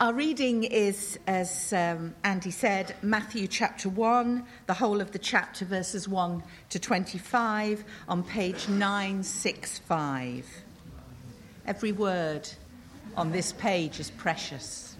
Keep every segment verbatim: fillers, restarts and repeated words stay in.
Our reading is, as um, Andy said, Matthew chapter one, the whole of the chapter, verses one to twenty-five, on page nine sixty-five. Every word on this page is precious.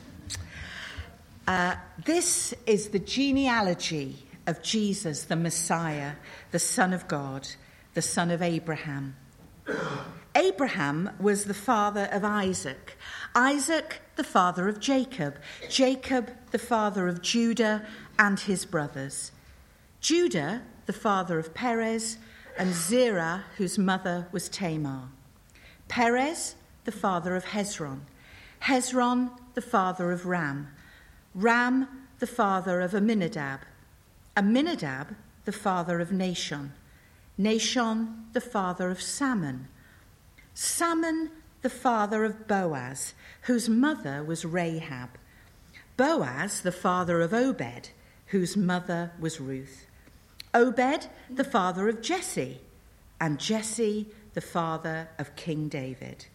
Uh, this is the genealogy of Jesus, the Messiah, the Son of God, the son of Abraham. Abraham was the father of Isaac. Isaac, the father of Jacob. Jacob, the father of Judah and his brothers. Judah, the father of Perez, and Zerah, whose mother was Tamar. Perez, the father of Hezron. Hezron, the father of Ram. Ram, the father of Amminadab. Amminadab, the father of Nahshon. Nahshon, the father of Salmon. Salmon, the father of Boaz, whose mother was Rahab. Boaz, the father of Obed, whose mother was Ruth. Obed, the father of Jesse, and Jesse, the father of King David.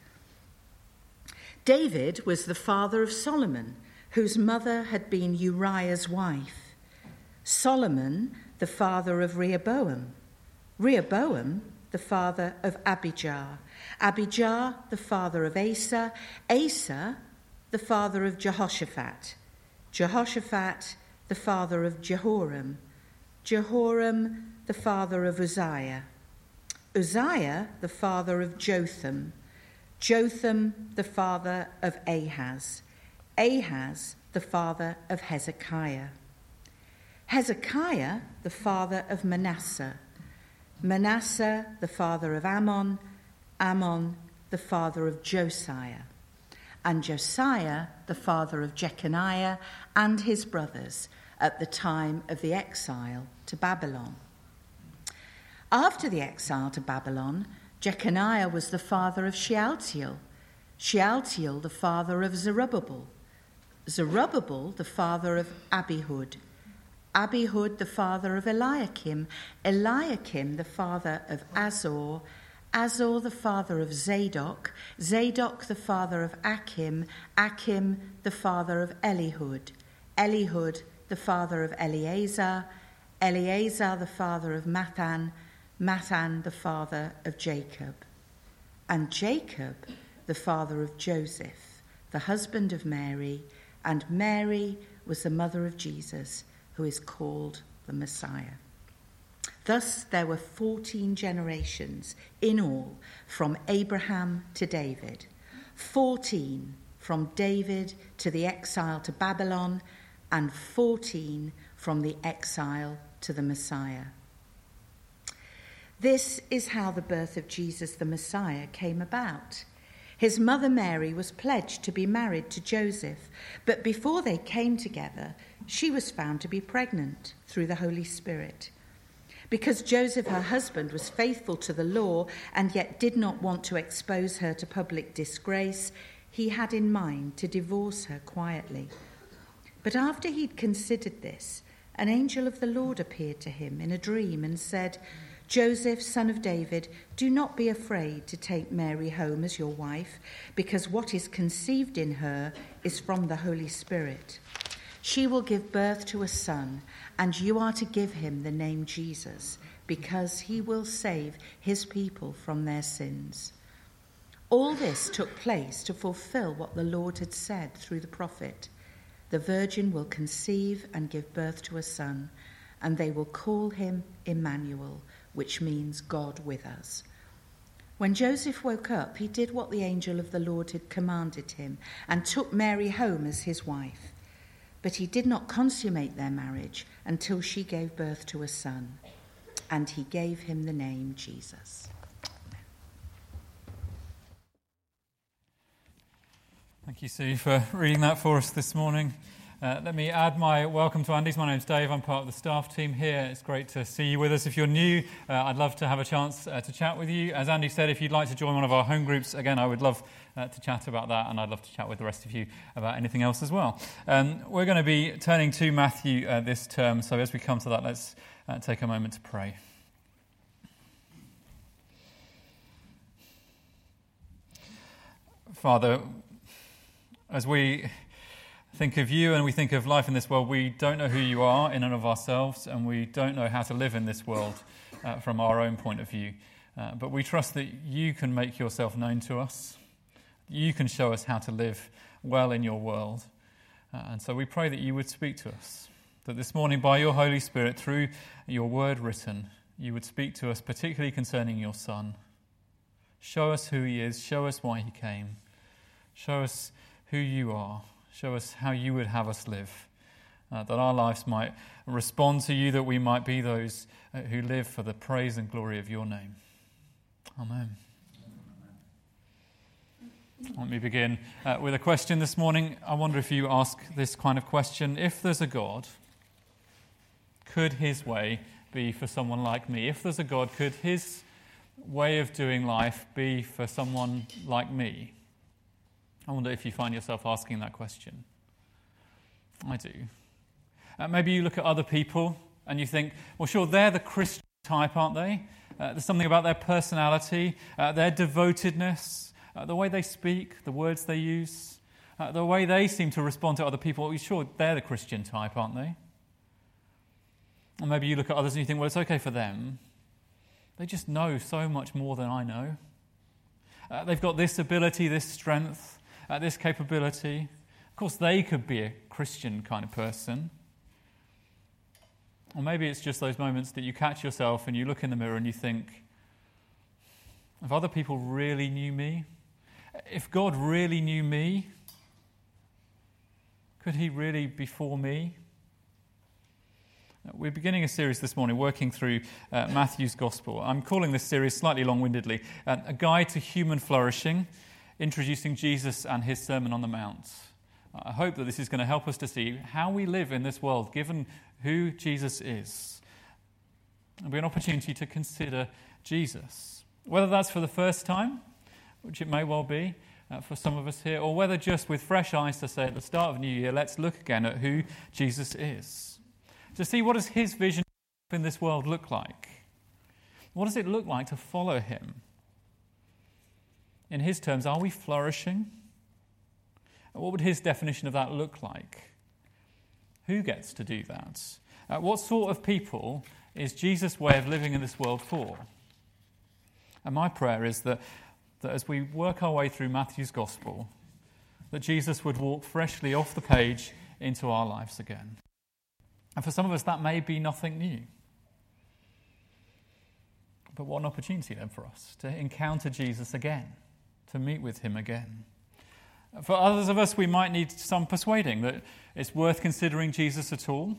David was the father of Solomon, whose mother had been Uriah's wife. Solomon, the father of Rehoboam. Rehoboam, the father of Abijah. Abijah, the father of Asa. Asa, the father of Jehoshaphat. Jehoshaphat, the father of Jehoram. Jehoram, the father of Uzziah. Uzziah, the father of Jotham. Jotham, the father of Ahaz. Ahaz, the father of Hezekiah. Hezekiah, the father of Manasseh. Manasseh, the father of Ammon. Ammon, the father of Josiah. And Josiah, the father of Jeconiah and his brothers at the time of the exile to Babylon. After the exile to Babylon, Jeconiah was the father of Shealtiel. Shealtiel, the father of Zerubbabel. Zerubbabel, the father of Abihud. Abihud, the father of Eliakim. Eliakim, the father of Azor. Azor, the father of Zadok. Zadok, the father of Achim. Achim, the father of Elihud. Elihud, the father of Eleazar. Eleazar, the father of Mathan. Mathan, the father of Jacob. And Jacob, the father of Joseph, the husband of Mary. And Mary was the mother of Jesus, who is called the Messiah. Thus there were fourteen generations in all from Abraham to David, fourteen from David to the exile to Babylon, and fourteen from the exile to the Messiah. This is how the birth of Jesus the Messiah came about. His mother Mary was pledged to be married to Joseph, but before they came together, she was found to be pregnant through the Holy Spirit. Because Joseph, her husband, was faithful to the law and yet did not want to expose her to public disgrace, he had in mind to divorce her quietly. But after he'd considered this, an angel of the Lord appeared to him in a dream and said, "Joseph, son of David, do not be afraid to take Mary home as your wife, because what is conceived in her is from the Holy Spirit. She will give birth to a son, and you are to give him the name Jesus, because he will save his people from their sins." All this took place to fulfill what the Lord had said through the prophet. The virgin will conceive and give birth to a son, and they will call him Emmanuel, which means God with us. When Joseph woke up, he did what the angel of the Lord had commanded him and took Mary home as his wife. But he did not consummate their marriage until she gave birth to a son, and he gave him the name Jesus. Thank you, Sue, for reading that for us this morning. Uh, let me add my welcome to Andy's. My name's Dave. I'm part of the staff team here. It's great to see you with us. If you're new, uh, I'd love to have a chance uh, to chat with you. As Andy said, if you'd like to join one of our home groups, again, I would love uh, to chat about that, and I'd love to chat with the rest of you about anything else as well. Um, we're going to be turning to Matthew uh, this term, so as we come to that, let's uh, take a moment to pray. Father, as we think of you and we think of life in this world, we don't know who you are in and of ourselves, and we don't know how to live in this world uh, from our own point of view. Uh, but we trust that you can make yourself known to us. You can show us how to live well in your world. Uh, and so we pray that you would speak to us, that this morning by your Holy Spirit, through your word written, you would speak to us particularly concerning your Son. Show us who he is, show us why he came, show us who you are, show us how you would have us live, uh, that our lives might respond to you, that we might be those uh, who live for the praise and glory of your name. Amen. Let me begin uh, with a question this morning. I wonder if you ask this kind of question: if there's a God, could his way be for someone like me? If there's a God, could his way of doing life be for someone like me? I wonder if you find yourself asking that question. I do. Uh, maybe you look at other people and you think, well, sure, they're the Christian type, aren't they? Uh, there's something about their personality, uh, their devotedness, uh, the way they speak, the words they use, uh, the way they seem to respond to other people. Well, sure, they're the Christian type, aren't they? Or maybe you look at others and you think, well, it's okay for them. They just know so much more than I know. Uh, they've got this ability, this strength, uh, this capability. Of course, they could be a Christian kind of person. Or maybe it's just those moments that you catch yourself and you look in the mirror and you think, if other people really knew me, if God really knew me, could he really be for me? We're beginning a series this morning working through uh, Matthew's Gospel. I'm calling this series slightly long-windedly, uh, A Guide to Human Flourishing, introducing Jesus and his Sermon on the Mount. I hope that this is going to help us to see how we live in this world, given who Jesus is. It'll be an opportunity to consider Jesus, whether that's for the first time, which it may well be uh, for some of us here, or whether just with fresh eyes to say at the start of a new year, let's look again at who Jesus is. To see what does his vision in this world look like? What does it look like to follow him? In his terms, are we flourishing? What would his definition of that look like? Who gets to do that? Uh, what sort of people is Jesus' way of living in this world for? And my prayer is that, that as we work our way through Matthew's Gospel, that Jesus would walk freshly off the page into our lives again. And for some of us, that may be nothing new. But what an opportunity then for us to encounter Jesus again, to meet with him again. For others of us, we might need some persuading that it's worth considering Jesus at all,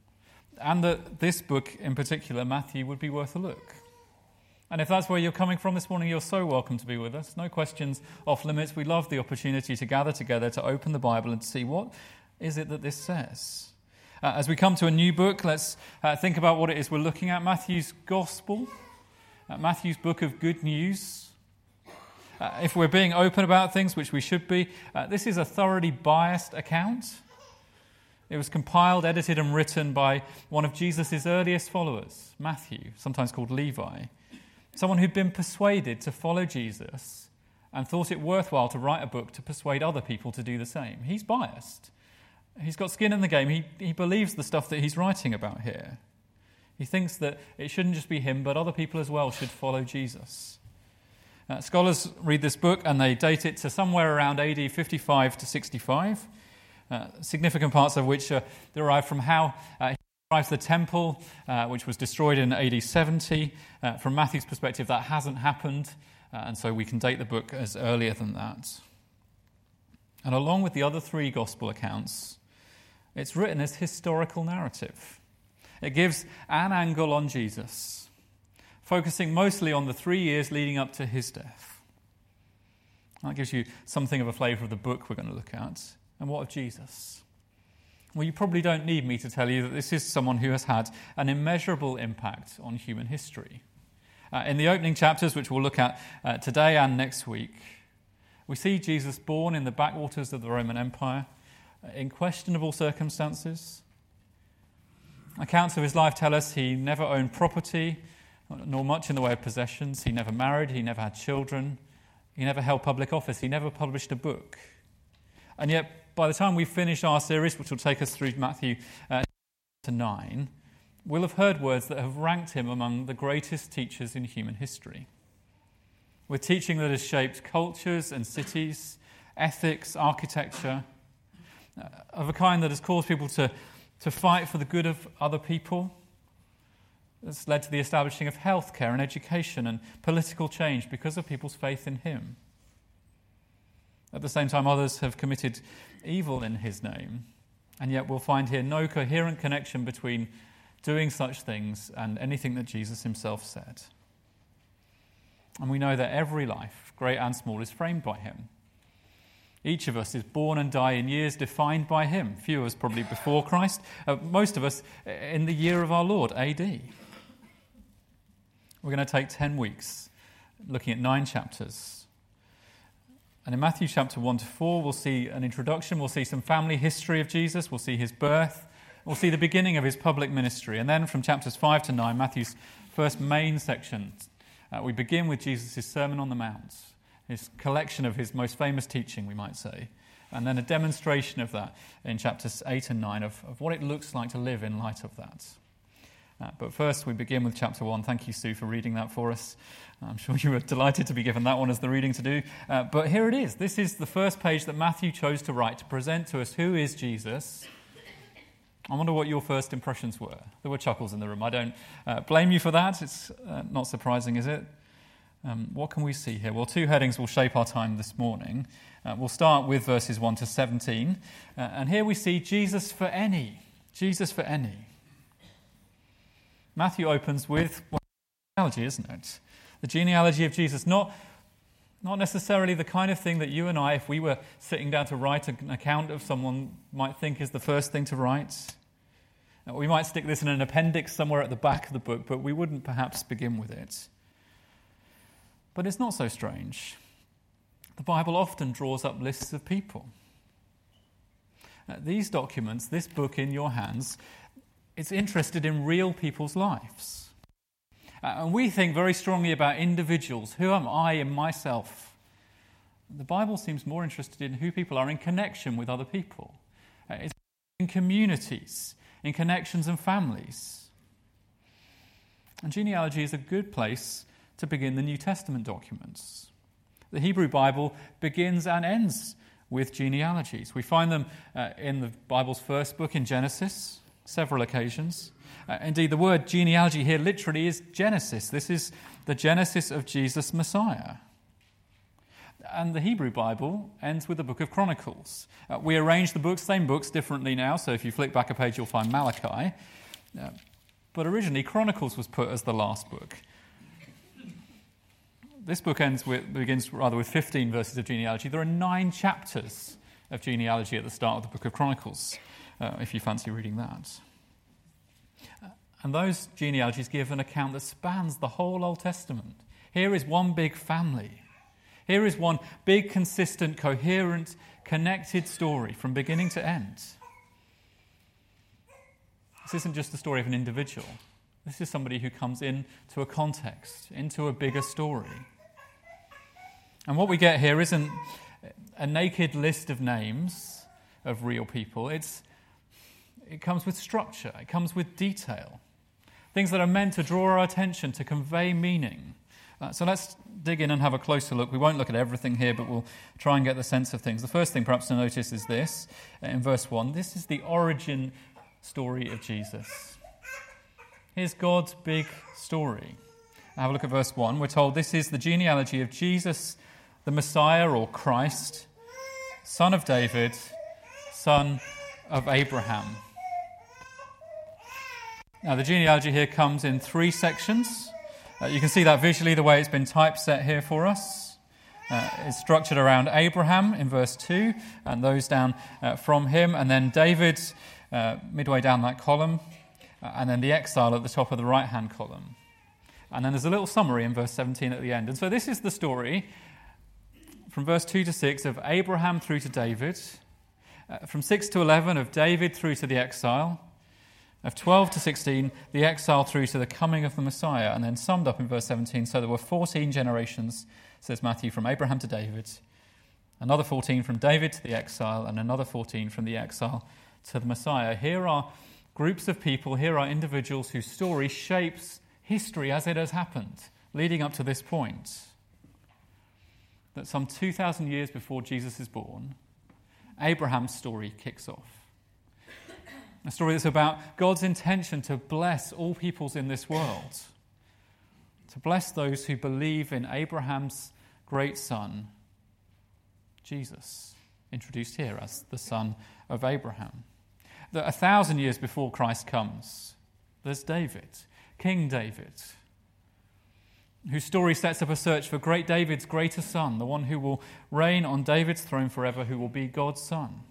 and that this book in particular, Matthew, would be worth a look. And if that's where you're coming from this morning, you're so welcome to be with us. No questions off limits. We love the opportunity to gather together, to open the Bible and to see what is it that this says. Uh, as we come to a new book, let's uh, think about what it is we're looking at. Matthew's Gospel, uh, Matthew's book of good news. Uh, if we're being open about things, which we should be, uh, this is a thoroughly biased account. It was compiled, edited and written by one of Jesus' earliest followers, Matthew, sometimes called Levi. Someone who'd been persuaded to follow Jesus and thought it worthwhile to write a book to persuade other people to do the same. He's biased. He's got skin in the game. He, he believes the stuff that he's writing about here. He thinks that it shouldn't just be him, but other people as well should follow Jesus. Uh, scholars read this book and they date it to somewhere around A D fifty-five to sixty-five, uh, significant parts of which are derived from how uh, he arrived at the temple, uh, which was destroyed in A D seventy. Uh, from Matthew's perspective, that hasn't happened, uh, and so we can date the book as earlier than that. And along with the other three gospel accounts, it's written as historical narrative. It gives an angle on Jesus, focusing mostly on the three years leading up to his death. That gives you something of a flavour of the book we're going to look at. And what of Jesus? Well, you probably don't need me to tell you that this is someone who has had an immeasurable impact on human history. Uh, in the opening chapters, which we'll look at uh, today and next week, we see Jesus born in the backwaters of the Roman Empire, in questionable circumstances. Accounts of his life tell us he never owned property, nor much in the way of possessions. He never married, he never had children, he never held public office, he never published a book. And yet, by the time we finish our series, which will take us through Matthew uh, to nine, we'll have heard words that have ranked him among the greatest teachers in human history. With teaching that has shaped cultures and cities, ethics, architecture, uh, of a kind that has caused people to, to fight for the good of other people. That's led to the establishing of healthcare and education and political change because of people's faith in him. At the same time, others have committed evil in his name, and yet we'll find here no coherent connection between doing such things and anything that Jesus himself said. And we know that every life, great and small, is framed by him. Each of us is born and die in years defined by him. Few of us probably before Christ, uh, most of us in the year of our Lord, A D. We're going to take ten weeks looking at nine chapters. And in Matthew chapter one to four, we'll see an introduction, we'll see some family history of Jesus, we'll see his birth, we'll see the beginning of his public ministry. And then from chapters five to nine, Matthew's first main section, uh, we begin with Jesus' Sermon on the Mount, his collection of his most famous teaching, we might say, and then a demonstration of that in chapters eight and nine of, of what it looks like to live in light of that. Uh, but first, we begin with chapter one. Thank you, Sue, for reading that for us. I'm sure you were delighted to be given that one as the reading to do. Uh, but here it is. This is the first page that Matthew chose to write to present to us who is Jesus. I wonder what your first impressions were. There were chuckles in the room. I don't uh, blame you for that. It's uh, not surprising, is it? Um, what can we see here? Well, two headings will shape our time this morning. Uh, we'll start with verses one to seventeen. Uh, and here we see Jesus for any. Jesus for any. Matthew opens with well, genealogy, isn't it? The genealogy of Jesus, not, not necessarily the kind of thing that you and I, if we were sitting down to write an account of someone, might think is the first thing to write. We might stick this in an appendix somewhere at the back of the book, but we wouldn't perhaps begin with it. But it's not so strange. The Bible often draws up lists of people. Uh, these documents, this book in your hands, it's interested in real people's lives. Uh, and we think very strongly about individuals. Who am I in myself? The Bible seems more interested in who people are in connection with other people. Uh, it's in communities, in connections and families. And genealogy is a good place to begin the New Testament documents. The Hebrew Bible begins and ends with genealogies. We find them uh, in the Bible's first book in Genesis, several occasions. Uh, indeed, the word genealogy here literally is Genesis. This is the Genesis of Jesus Messiah. And the Hebrew Bible ends with the book of Chronicles. Uh, we arrange the books, same books, differently now, so if you flick back a page, you'll find Malachi. Uh, but originally, Chronicles was put as the last book. This book ends with, begins rather with fifteen verses of genealogy. There are nine chapters of genealogy at the start of the book of Chronicles, uh, if you fancy reading that. Uh, and those genealogies give an account that spans the whole Old Testament. Here is one big family. Here is one big, consistent, coherent, connected story from beginning to end. This isn't just the story of an individual. This is somebody who comes into a context, into a bigger story. And what we get here isn't a naked list of names of real people. It's, it comes with structure. It comes with detail. Things that are meant to draw our attention, to convey meaning. Uh, so let's dig in and have a closer look. We won't look at everything here, but we'll try and get the sense of things. The first thing perhaps to notice is this, in verse one. This is the origin story of Jesus. Here's God's big story. Have a look at verse one. We're told this is the genealogy of Jesus, the Messiah or Christ, son of David, son of Abraham. Now the genealogy here comes in three sections. Uh, you can see that visually the way it's been typeset here for us. Uh, it's structured around Abraham in verse two, and those down uh, from him, and then David uh, midway down that column, uh, and then the exile at the top of the right-hand column. And then there's a little summary in verse seventeen at the end. And so this is the story from verse two to six of Abraham through to David, uh, from six to eleven of David through to the exile, of twelve to sixteen, the exile through to the coming of the Messiah, and then summed up in verse seventeen. So there were fourteen generations, says Matthew, from Abraham to David, Another fourteen from David to the exile, and another fourteen from the exile to the Messiah. Here are groups of people, here are individuals whose story shapes history as it has happened, leading up to this point. That some two thousand years before Jesus is born, Abraham's story kicks off. A story that's about God's intention to bless all peoples in this world, to bless those who believe in Abraham's great son, Jesus, introduced here as the son of Abraham. That a thousand years before Christ comes, there's David, King David, whose story sets up a search for great David's greater son, the one who will reign on David's throne forever, who will be God's son.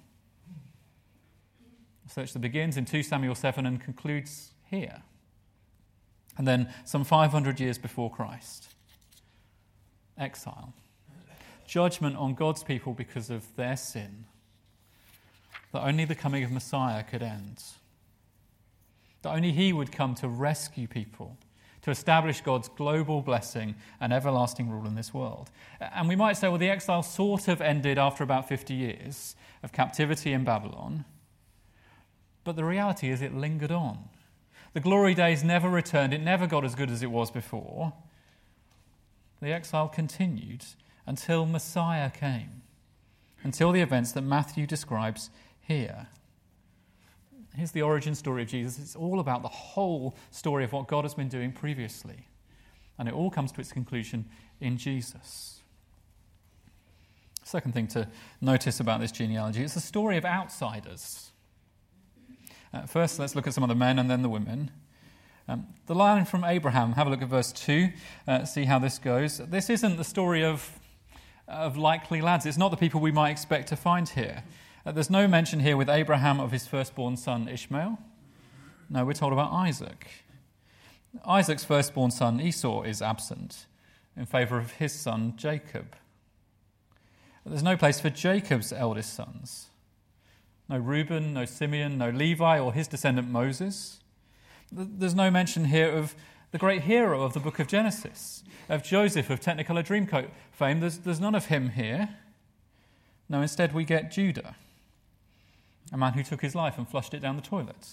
A search that begins in Second Samuel seven and concludes here. And then some five hundred years before Christ, exile. Judgment on God's people because of their sin, that only the coming of Messiah could end. That only he would come to rescue people, to establish God's global blessing and everlasting rule in this world. And we might say, well, the exile sort of ended after about fifty years of captivity in Babylon, but the reality is it lingered on. The glory days never returned. It never got as good as it was before. The exile continued until Messiah came, until the events that Matthew describes here. Here's the origin story of Jesus. It's all about the whole story of what God has been doing previously. And it all comes to its conclusion in Jesus. Second thing to notice about this genealogy, it's a story of outsiders. Uh, first, let's look at some of the men and then the women. Um, the line from Abraham, have a look at verse two, uh, see how this goes. This isn't the story of, of likely lads. It's not the people we might expect to find here. Uh, there's no mention here with Abraham of his firstborn son Ishmael. No, we're told about Isaac. Isaac's firstborn son Esau is absent in favour of his son Jacob. There's no place for Jacob's eldest sons. No Reuben, no Simeon, no Levi or his descendant Moses. There's no mention here of the great hero of the book of Genesis, of Joseph of Technicolor Dreamcoat fame. There's, there's none of him here. No, instead we get Judah, a man who took his life and flushed it down the toilet.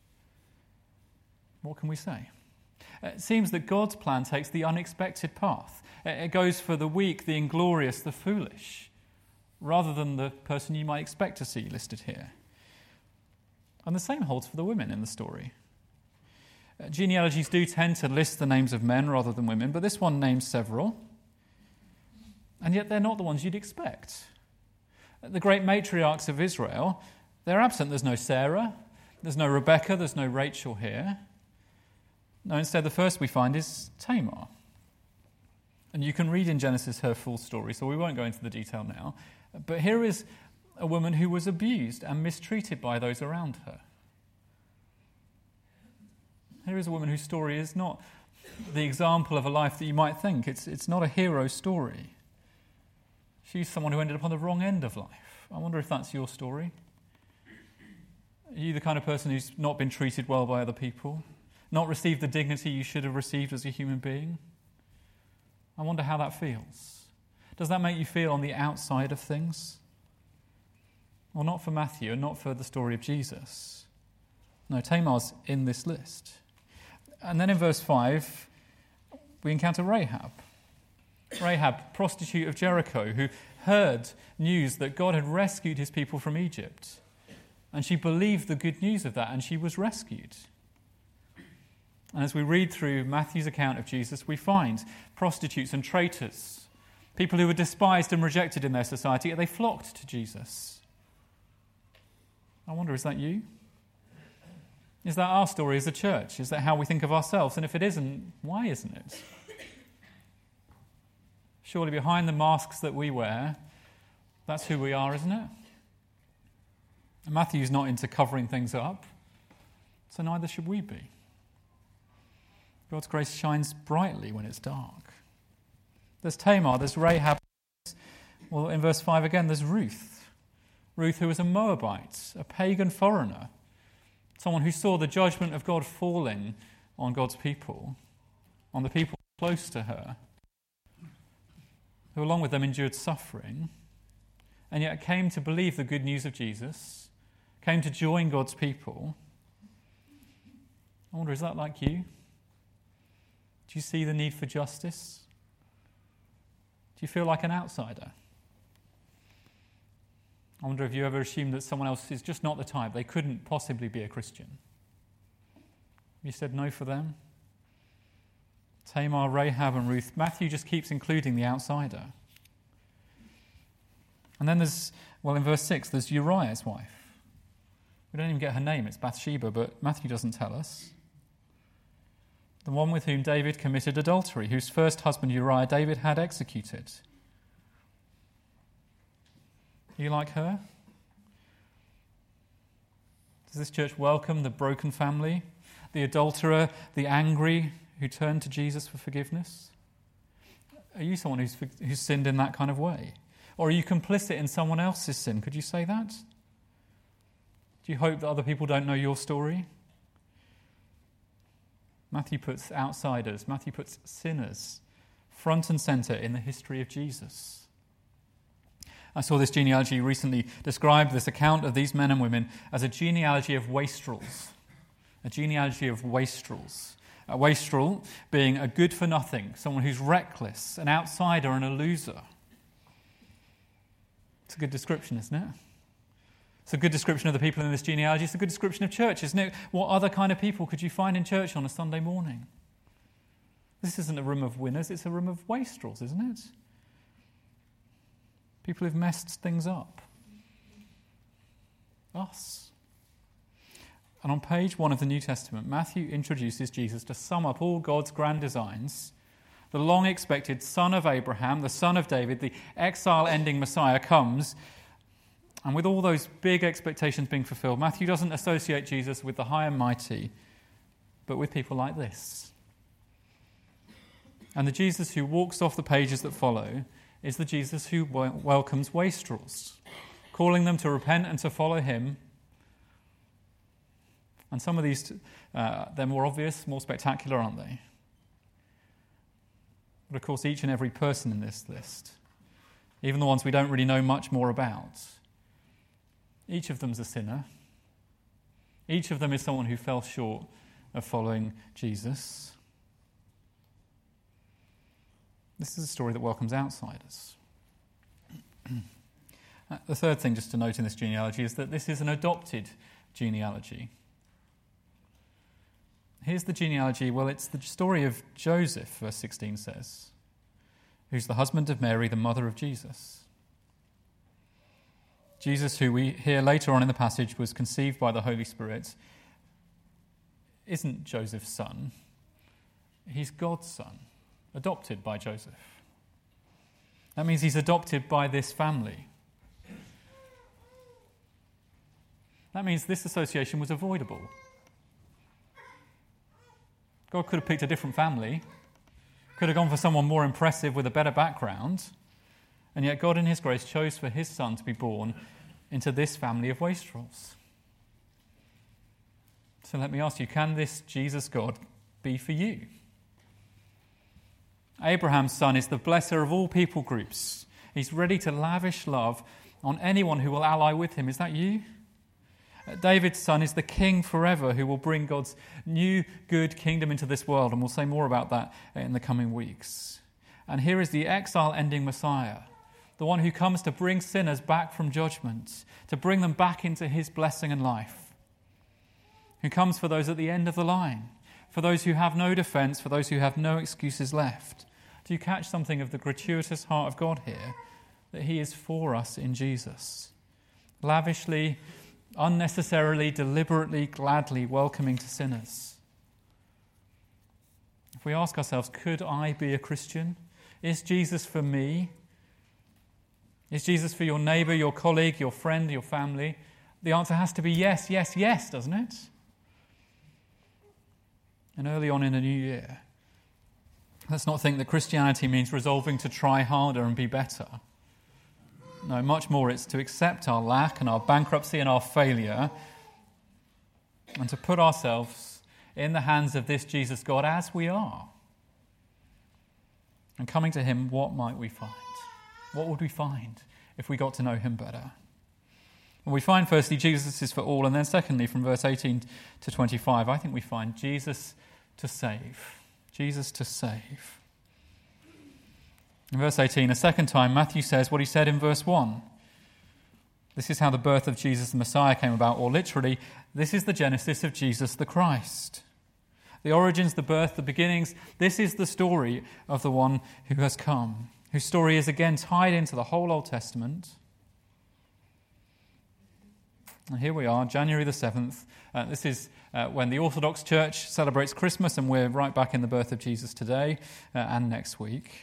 What can we say? It seems that God's plan takes the unexpected path. It goes for the weak, the inglorious, the foolish, rather than the person you might expect to see listed here. And the same holds for the women in the story. Uh, genealogies do tend to list the names of men rather than women, but this one names several. And yet they're not the ones you'd expect. The great matriarchs of Israel, they're absent. There's no Sarah, there's no Rebecca, there's no Rachel here. No, instead the first we find is Tamar. And you can read in Genesis her full story, so we won't go into the detail now. But here is a woman who was abused and mistreated by those around her. Here is a woman whose story is not the example of a life that you might think. It's, it's not a hero story. She's someone who ended up on the wrong end of life. I wonder if that's your story. Are you the kind of person who's not been treated well by other people? Not received the dignity you should have received as a human being? I wonder how that feels. Does that make you feel on the outside of things? Well, not for Matthew and not for the story of Jesus. No, Tamar's in this list. And then in verse five, we encounter Rahab. Rahab, prostitute of Jericho, who heard news that God had rescued his people from Egypt. And she believed the good news of that, and she was rescued. And as we read through Matthew's account of Jesus, we find prostitutes and traitors, people who were despised and rejected in their society, they flocked to Jesus. I wonder, is that you? Is that our story as a church? Is that how we think of ourselves? And if it isn't, why isn't it? Surely behind the masks that we wear, that's who we are, isn't it? And Matthew's not into covering things up, so neither should we be. God's grace shines brightly when it's dark. There's Tamar, there's Rahab. Well, in verse five again, there's Ruth. Ruth, who was a Moabite, a pagan foreigner, someone who saw the judgment of God falling on God's people, on the people close to her, who along with them endured suffering. and yet came to believe the good news of Jesus, came to join God's people. I wonder, is that like you? Do you see the need for justice? Do you feel like an outsider? I wonder if you ever assumed that someone else is just not the type, they couldn't possibly be a Christian. You said no for them? Tamar, Rahab and Ruth. Matthew just keeps including the outsider. And then there's, well, in verse six, there's Uriah's wife. We don't even get her name, it's Bathsheba, but Matthew doesn't tell us. The one with whom David committed adultery, whose first husband Uriah David had executed. You like her? Does this church welcome the broken family, the adulterer, the angry who turned to Jesus for forgiveness? Are you someone who's, who's sinned in that kind of way? Or are you complicit in someone else's sin? Could you say that? Do you hope that other people don't know your story? Matthew puts outsiders, Matthew puts sinners front and centre in the history of Jesus. I saw this genealogy recently described, this account of these men and women, as a genealogy of wastrels. A genealogy of wastrels. A wastrel being a good-for-nothing, someone who's reckless, an outsider and a loser. It's a good description, isn't it? It's a good description of the people in this genealogy. It's a good description of church, isn't it? What other kind of people could you find in church on a Sunday morning? This isn't a room of winners, it's a room of wastrels, isn't it? People who've messed things up. Us. And on page one of the New Testament, Matthew introduces Jesus to sum up all God's grand designs. The long-expected son of Abraham, the son of David, the exile-ending Messiah comes, and with all those big expectations being fulfilled, Matthew doesn't associate Jesus with the high and mighty, but with people like this. And the Jesus who walks off the pages that follow is the Jesus who welcomes wastrels, calling them to repent and to follow him. And some of these, uh, they're more obvious, more spectacular, aren't they? But of course, each and every person in this list, even the ones we don't really know much more about, each of them's a sinner. Each of them is someone who fell short of following Jesus. This is a story that welcomes outsiders. The third thing just to note in this genealogy is that this is an adopted genealogy. Here's the genealogy. Well, it's the story of Joseph, verse sixteen says, who's the husband of Mary, the mother of Jesus. Jesus, who we hear later on in the passage was conceived by the Holy Spirit, isn't Joseph's son. He's God's son, adopted by Joseph. That means he's adopted by this family. That means this association was avoidable. God could have picked a different family, could have gone for someone more impressive with a better background, and yet God in his grace chose for his son to be born into this family of wastrels. So let me ask you, can this Jesus God be for you? Abraham's son is the blesser of all people groups. He's ready to lavish love on anyone who will ally with him. Is that you? David's son is the king forever who will bring God's new good kingdom into this world, and we'll say more about that in the coming weeks. And here is the exile-ending Messiah, the one who comes to bring sinners back from judgment, to bring them back into his blessing and life, who comes for those at the end of the line, for those who have no defense, for those who have no excuses left. Do you catch something of the gratuitous heart of God here? That he is for us in Jesus, lavishly, unnecessarily, deliberately, gladly welcoming to sinners. If we ask ourselves, could I be a Christian? Is Jesus for me? Is Jesus for your neighbour, your colleague, your friend, your family? The answer has to be yes, yes, yes, doesn't it? And early on in the new year, let's not think that Christianity means resolving to try harder and be better. No, much more, it's to accept our lack and our bankruptcy and our failure and to put ourselves in the hands of this Jesus God as we are. And coming to him, what might we find? What would we find if we got to know him better. And we find firstly Jesus is for all, and then secondly from verse eighteen to twenty-five, I think we find Jesus to save. Jesus to save. In verse eighteen, a second time, Matthew says what he said in verse one. This is how the birth of Jesus the Messiah came about, or literally, this is the genesis of Jesus the Christ. The origins, the birth, the beginnings, this is the story of the one who has come, whose story is again tied into the whole Old Testament. And here we are, January the seventh. Uh, this is uh, when the Orthodox Church celebrates Christmas, and we're right back in the birth of Jesus today uh, and next week.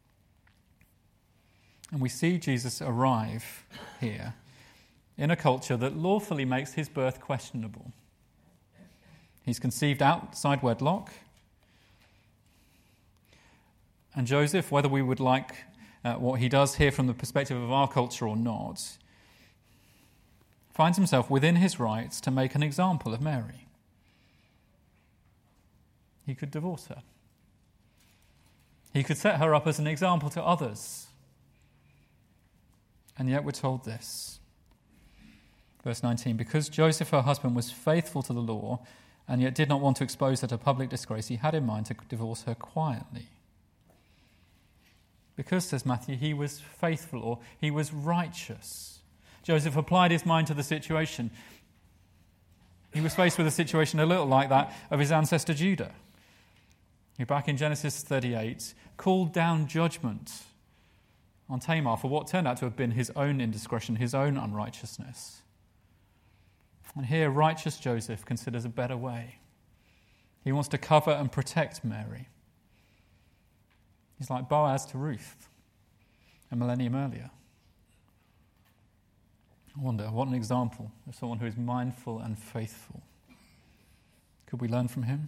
And we see Jesus arrive here in a culture that lawfully makes his birth questionable. He's conceived outside wedlock. And Joseph, whether we would like uh, what he does here from the perspective of our culture or not, finds himself within his rights to make an example of Mary. He could divorce her. He could set her up as an example to others. And yet we're told this. Verse nineteen, because Joseph, her husband, was faithful to the law and yet did not want to expose her to public disgrace, he had in mind to divorce her quietly. Because, says Matthew, he was faithful, or he was righteous. Joseph applied his mind to the situation. He was faced with a situation a little like that of his ancestor Judah, who back in Genesis thirty-eight called down judgment on Tamar for what turned out to have been his own indiscretion, his own unrighteousness. And here righteous Joseph considers a better way. He wants to cover and protect Mary. He's like Boaz to Ruth a millennium earlier. I wonder, what an example of someone who is mindful and faithful. Could we learn from him?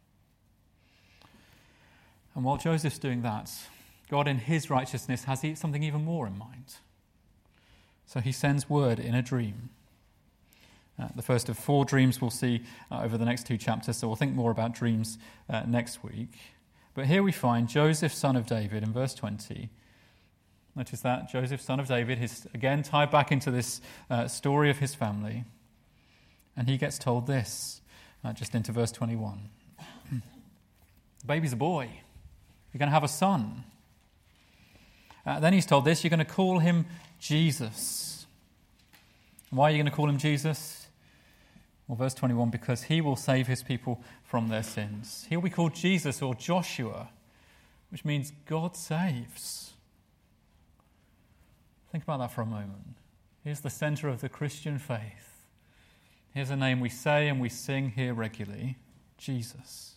And while Joseph's doing that, God in his righteousness has something even more in mind. So he sends word in a dream. Uh, the first of four dreams we'll see uh, over the next two chapters, so we'll think more about dreams uh, next week. But here we find Joseph, son of David, in verse twenty. Notice that, Joseph, son of David, is again tied back into this uh, story of his family. And he gets told this, uh, just into verse twenty-one. The baby's a boy. You're going to have a son. Uh, then he's told this, you're going to call him Jesus. Why are you going to call him Jesus? Well, verse twenty-one, because he will save his people from their sins. He'll be called Jesus or Joshua, which means God saves. Think about that for a moment. Here's the centre of the Christian faith. Here's a name we say and we sing here regularly, Jesus.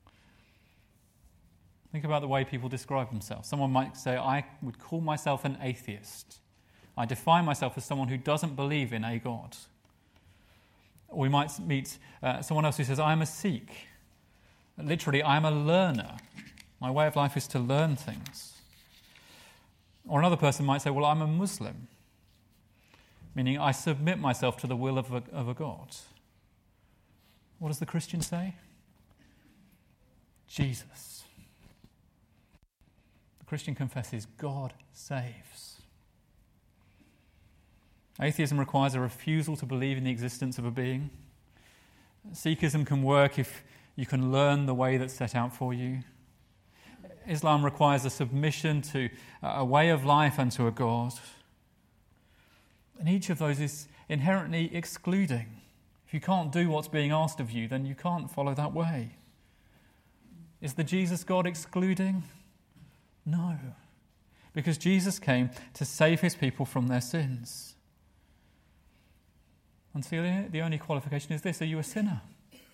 Think about the way people describe themselves. Someone might say, I would call myself an atheist. I define myself as someone who doesn't believe in a God. Or we might meet uh, someone else who says, I'm a Sikh. Literally, I'm a learner. My way of life is to learn things. Or another person might say, well, I'm a Muslim, meaning I submit myself to the will of a, of a God. What does the Christian say? Jesus. The Christian confesses God saves. Atheism requires a refusal to believe in the existence of a being. Sikhism can work if you can learn the way that's set out for you. Islam requires a submission to a way of life and to a God. And each of those is inherently excluding. If you can't do what's being asked of you, then you can't follow that way. Is the Jesus God excluding? No. Because Jesus came to save his people from their sins. And so the only qualification is this: are you a sinner?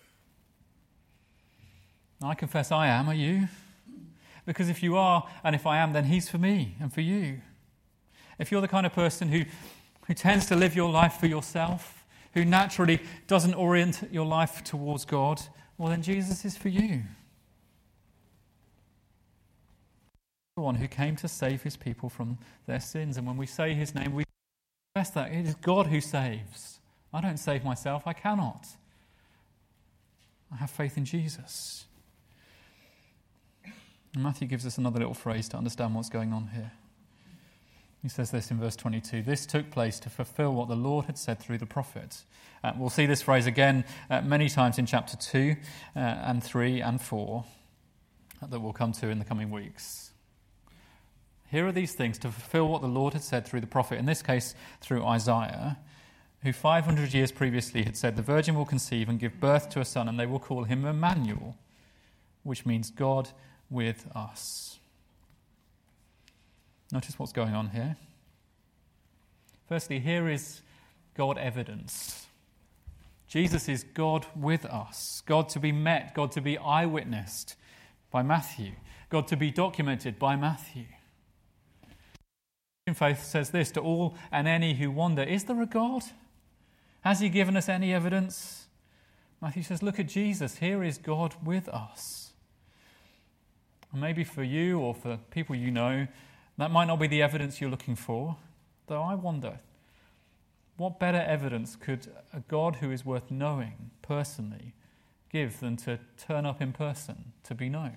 I confess I am. Are you? Because if you are, and if I am, then he's for me and for you. If you're the kind of person who, who tends to live your life for yourself, who naturally doesn't orient your life towards God, well, then Jesus is for you. The one who came to save his people from their sins. And when we say his name, we confess that it is God who saves. I don't save myself. I cannot. I have faith in Jesus. And Matthew gives us another little phrase to understand what's going on here. He says this in verse twenty-two, "This took place to fulfill what the Lord had said through the prophet." Uh, we'll see this phrase again uh, many times in chapter two uh, and three and four uh, that we'll come to in the coming weeks. Here are these things to fulfill what the Lord had said through the prophet, in this case through Isaiah, who five hundred years previously had said, "The virgin will conceive and give birth to a son, and they will call him Emmanuel," which means God with us. Notice what's going on here. Firstly, here is God evidence. Jesus is God with us. God to be met, God to be eyewitnessed by Matthew. God to be documented by Matthew. Faith says this to all and any who wonder, is there a God? Has he given us any evidence? Matthew says, look at Jesus. Here is God with us. And maybe for you or for people you know, that might not be the evidence you're looking for, though I wonder, what better evidence could a God who is worth knowing personally give than to turn up in person, to be known?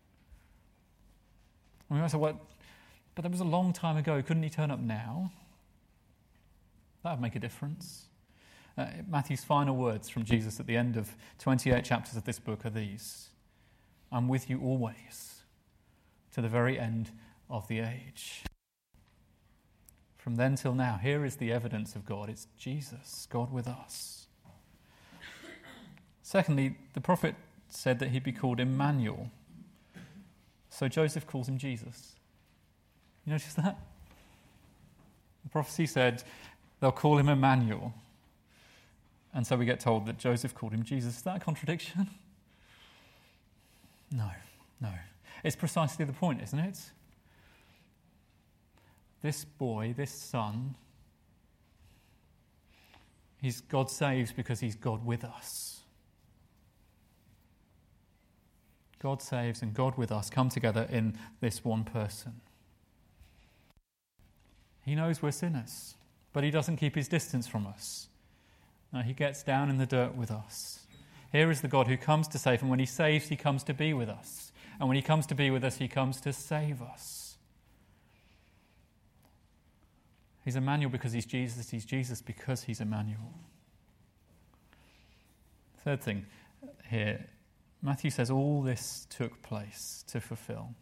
I mean, I said, well, but that was a long time ago. Couldn't he turn up now? That would make a difference. Uh, Matthew's final words from Jesus at the end of twenty-eight chapters of this book are these: "I'm with you always, to the very end of the age." From then till now, here is the evidence of God. It's Jesus, God with us. Secondly, the prophet said that he'd be called Emmanuel. So Joseph calls him Jesus. You notice that? The prophecy said they'll call him Emmanuel. And so we get told that Joseph called him Jesus. Is that a contradiction? No, no. It's precisely the point, isn't it? This boy, this son, he's God saves because he's God with us. God saves and God with us come together in this one person. He knows we're sinners, but he doesn't keep his distance from us. No, he gets down in the dirt with us. Here is the God who comes to save, and when he saves, he comes to be with us. And when he comes to be with us, he comes to save us. He's Emmanuel because he's Jesus. He's Jesus because he's Emmanuel. Third thing here, Matthew says all this took place to fulfill.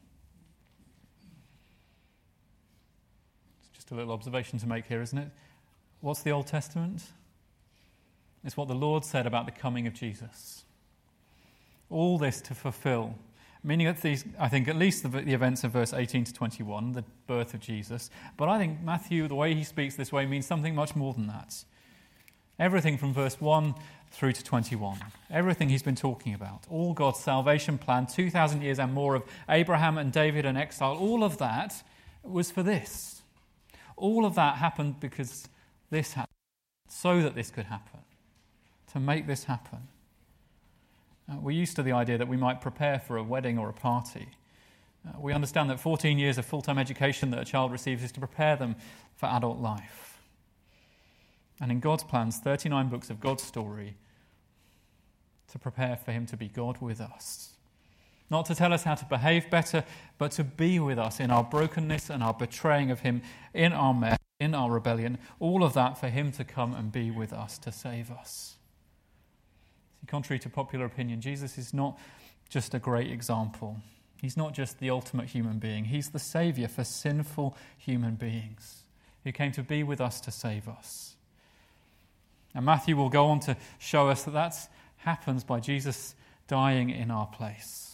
It's just a little observation to make here, isn't it? What's the Old Testament? It's what the Lord said about the coming of Jesus. All this to fulfill. Meaning that these, I think, at least the, the events of verse eighteen to twenty-one, the birth of Jesus. But I think Matthew, the way he speaks this way, means something much more than that. Everything from verse one through to twenty-one. Everything he's been talking about. All God's salvation plan, two thousand years and more of Abraham and David and exile. All of that was for this. All of that happened because this happened. So that this could happen. To make this happen. Uh, we're used to the idea that we might prepare for a wedding or a party. Uh, we understand that fourteen years of full-time education that a child receives is to prepare them for adult life. And in God's plans, thirty-nine books of God's story to prepare for him to be God with us. Not to tell us how to behave better, but to be with us in our brokenness and our betraying of him, in our mess, in our rebellion. All of that for him to come and be with us, to save us. Contrary to popular opinion, Jesus is not just a great example. He's not just the ultimate human being. He's the Saviour for sinful human beings who came to be with us to save us. And Matthew will go on to show us that that happens by Jesus dying in our place.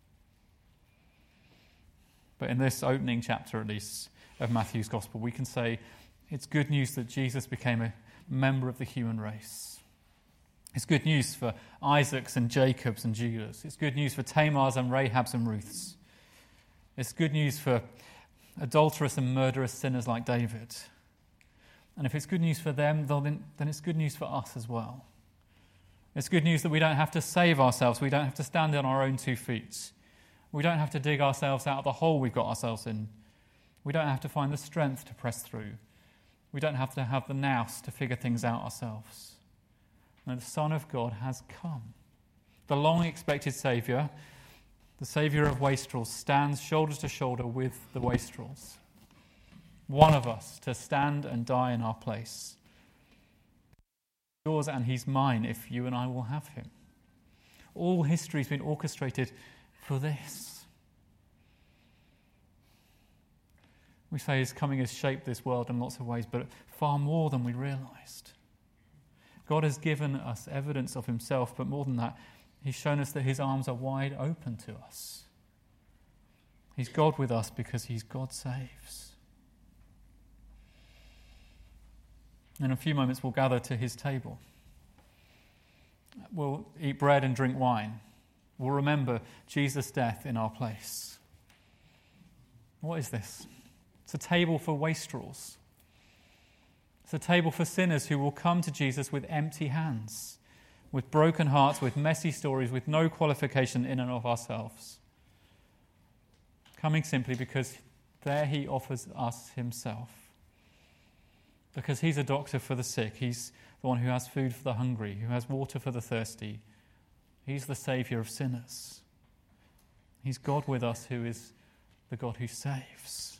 But in this opening chapter, at least, of Matthew's Gospel, we can say it's good news that Jesus became a member of the human race. It's good news for Isaac's and Jacob's and Judah's. It's good news for Tamar's and Rahab's and Ruth's. It's good news for adulterous and murderous sinners like David. And if it's good news for them, then, then it's good news for us as well. It's good news that we don't have to save ourselves. We don't have to stand on our own two feet. We don't have to dig ourselves out of the hole we've got ourselves in. We don't have to find the strength to press through. We don't have to have the nous to figure things out ourselves. No, the Son of God has come. The long-expected Saviour, the Saviour of wastrels, stands shoulder to shoulder with the wastrels. one of us, to stand and die in our place. Yours and he's mine if you and I will have him. All history's been orchestrated for this. We say his coming has shaped this world in lots of ways, but far more than we realised. God has given us evidence of himself, but more than that, he's shown us that his arms are wide open to us. He's God with us because he's God saves. In a few moments, we'll gather to his table. We'll eat bread and drink wine. We'll remember Jesus' death in our place. What is this? It's a table for wastrels. It's a table for sinners who will come to Jesus with empty hands, with broken hearts, with messy stories, with no qualification in and of ourselves. Coming simply because there he offers us himself. Because he's a doctor for the sick. He's the one who has food for the hungry, who has water for the thirsty. He's the saviour of sinners. He's God with us, who is the God who saves.